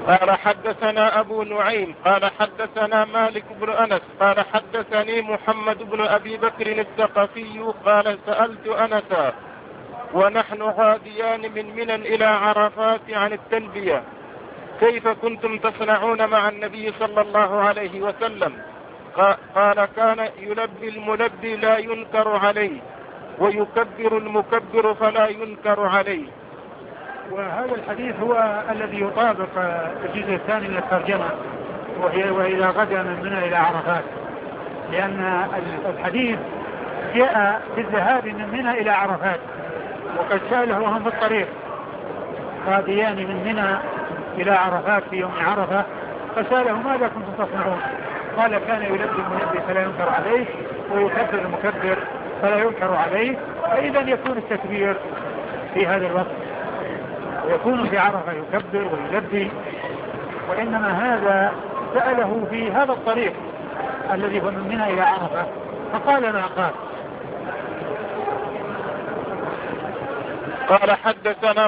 قال حدثنا أبو نعيم قال حدثنا مالك بن أنس قال حدثني محمد بن أبي بكر الثقفي قال سألت أنسا ونحن غاديان من منى إلى عرفات عن التلبية كيف كنتم تصنعون مع النبي صلى الله عليه وسلم؟ قال كان يلبي الملبي لا ينكر عليه ويكبر المكبر فلا ينكر عليه. وهذا الحديث هو الذي يطابق الجزء الثاني من الترجمة، وإذا غدا من منى إلى عرفات، لأن الحديث جاء بالذهاب من منى إلى عرفات، وقد سأله وهم في الطريق غاديان من منى إلى عرفات في يوم عرفة، فسأله ماذا كنتم تصنعون؟ قال كان يلبي الملبي فلا ينكر عليه ويكبر المكبر فلا ينكر عليه. فإذا يكون التكبير في هذا الوقت ويكون في عرفة يكبر ويلبي، وإنما هذا سأله في هذا الطريق الذي هو من منى إلى عرفة فقال ما قال. قال حدثنا